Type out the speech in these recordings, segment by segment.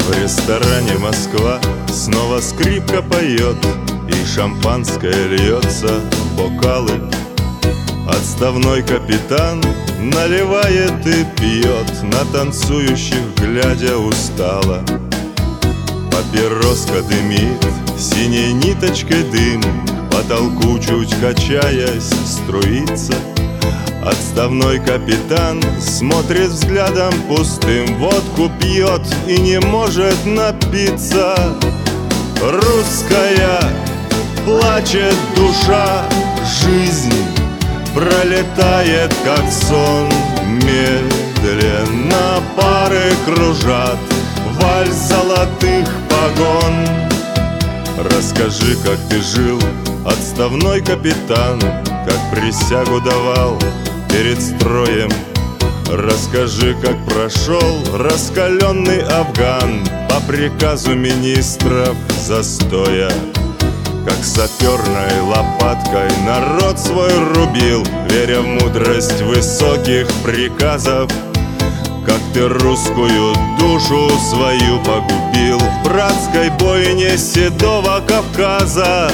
В ресторане Москва снова скрипка поет, и шампанское льется в бокалы. Отставной капитан наливает и пьет, на танцующих глядя устало. Папироска дымит, синей ниточкой дым к потолку чуть качаясь струится. Отставной капитан смотрит взглядом пустым, водку пьет и не может напиться. Русская плачет душа, жизнь пролетает как сон. Медленно пары кружат, вальс золотых погон. Расскажи, как ты жил, отставной капитан, как присягу давал перед строем. Расскажи, как прошел раскаленный Афган по приказу министров застоя. Как саперной лопаткой народ свой рубил, веря в мудрость высоких приказов. Как ты русскую душу свою погубил в братской бойне седого Кавказа.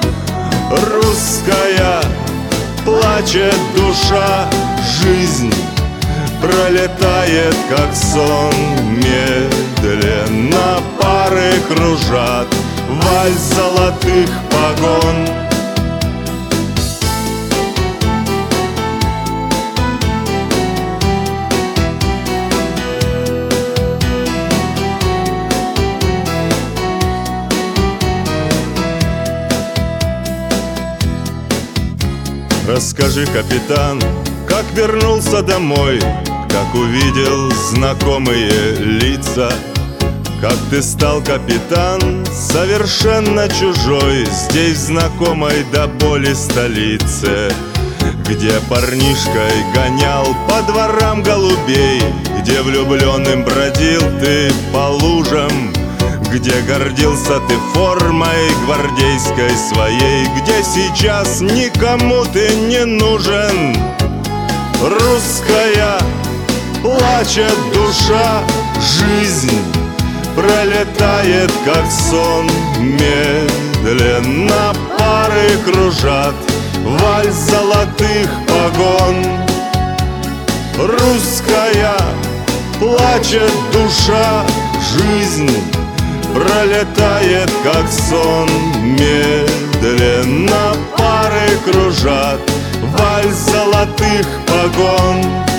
Русская плачет душа, жизнь пролетает как сон. Медленно пары кружат, вальс золотых погон. Расскажи, капитан, как вернулся домой, как увидел знакомые лица. Как ты стал, капитан, совершенно чужой здесь, в знакомой до боли столице, где парнишкой гонял по дворам голубей, где влюбленным бродил ты по лужам, где гордился ты формой гвардейской своей, где сейчас никому ты не нужен. Русская плачет душа, жизнь пролетает как сон. Медленно пары кружат, вальс золотых погон. Русская плачет душа, жизнь пролетает как сон. Медленно пары кружат, вальс золотых погон.